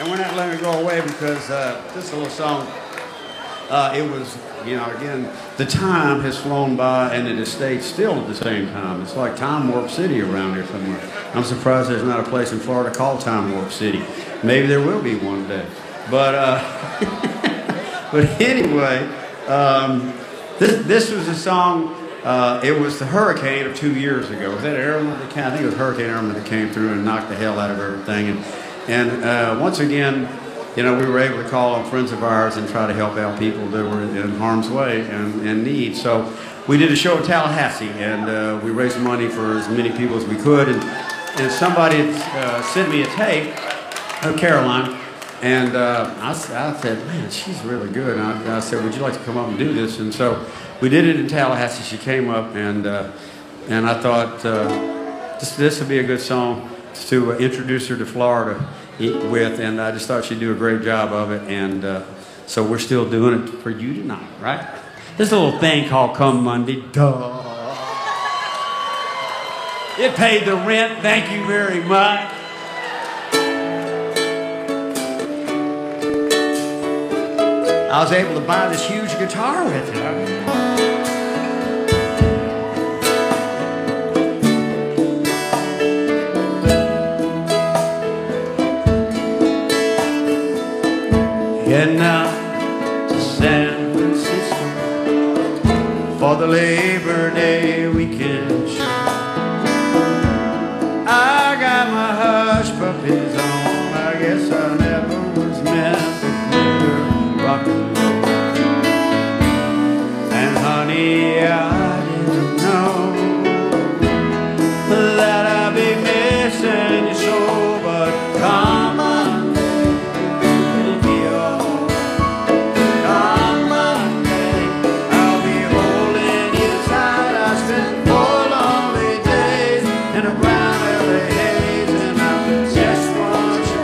And we're not letting it go away because this little song, it was, you know, again, the time has flown by and it has stayed still at the same time. It's like Time Warp City around here somewhere. I'm surprised there's not a place in Florida called Time Warp City. Maybe there will be one day. But, but anyway, this was a song, it was the hurricane of 2 years ago. Was that Irma? I think it was Hurricane Irma that came through and knocked the hell out of everything. And once again, you know, we were able to call on friends of ours and try to help out people that were in harm's way and in need. So we did a show in Tallahassee, and we raised money for as many people as we could. And somebody sent me a tape of Caroline, and I said, man, she's really good. And I said, would you like to come up and do this? And so we did it in Tallahassee. She came up, and I thought this would be a good song to introduce her to Florida with, and I just thought she'd do a great job of it, and so we're still doing it for you tonight, right? There's a little thing called Come Monday, duh. It paid the rent, thank you very much. I was able to buy this huge guitar with it. Heading out to San Francisco for the Labor Day weekend show. I got my hush puppies on. I guess I never was meant to clear rock and roll. And honey, I didn't know that I'd be missing you so, but come on. Just want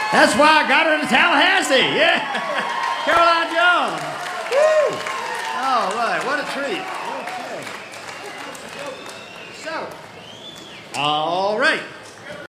That's why I got her to Tallahassee. Yeah. Caroline Jones. Woo. All right. What a treat. Okay. So, all right.